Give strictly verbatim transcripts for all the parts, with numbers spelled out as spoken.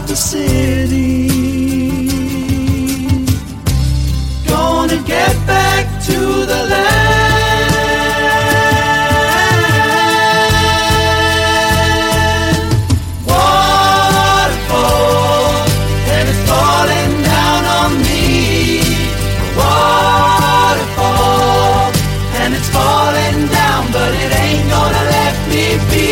of the city. Gonna get back to the land. Waterfall, and it's falling down on me. Waterfall, and it's falling down, but it ain't gonna let me be.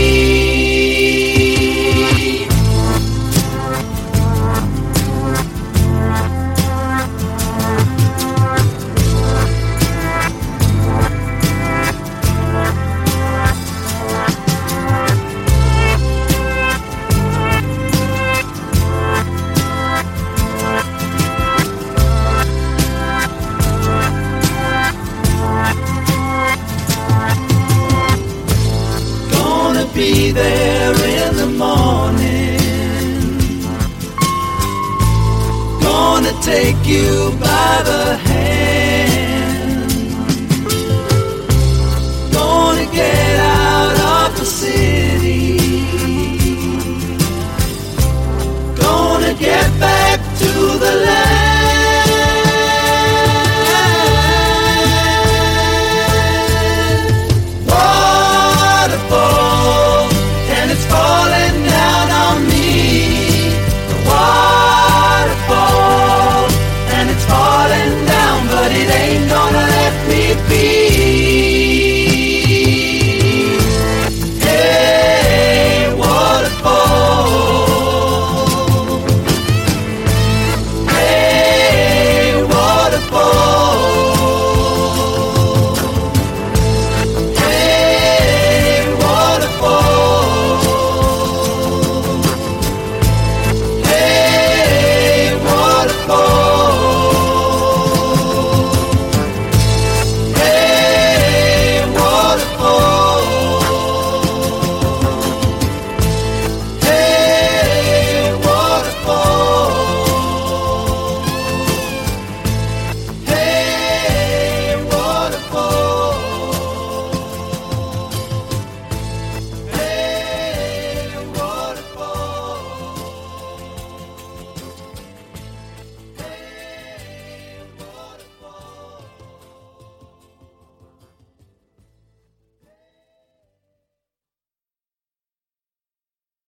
Be there in the morning. Gonna take you by the hand.